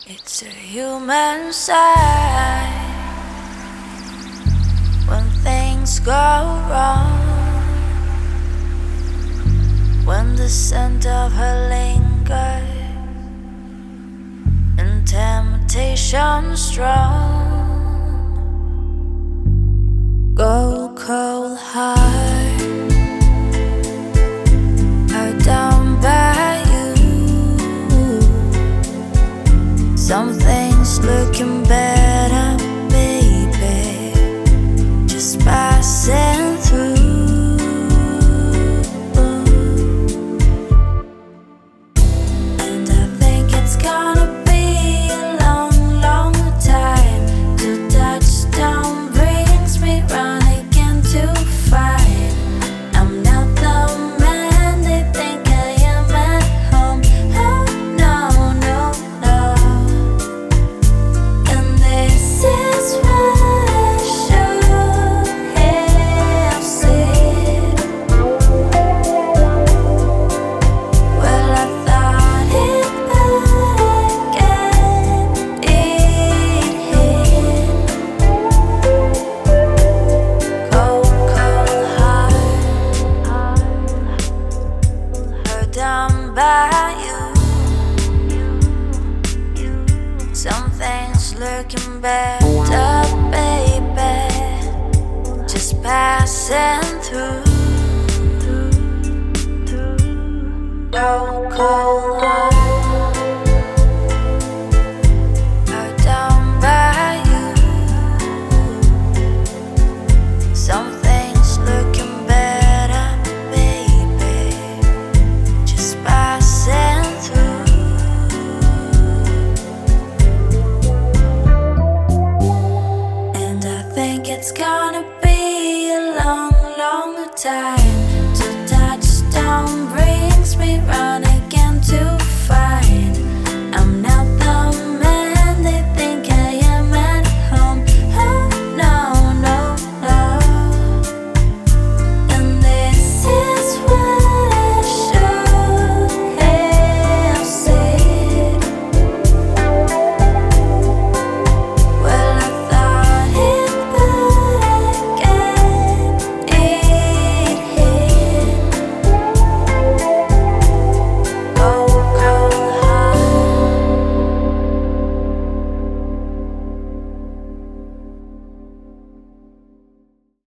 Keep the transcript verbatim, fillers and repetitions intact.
It's a human side when things go wrong, when the scent of her lingers and temptation strong. Go cold heart, hurt down by you. Something's looking better, baby, just passing through. And I think it's gonna be a long, long time till touchdown brings me round again to find I'm not the man they think I am at home. Oh no, no, no. And this is what I should have said. Well, I thought it, but I get it. Cold, cold heart, hurt down by you. Something's looking better, baby, just passing through. Cold, cold heart.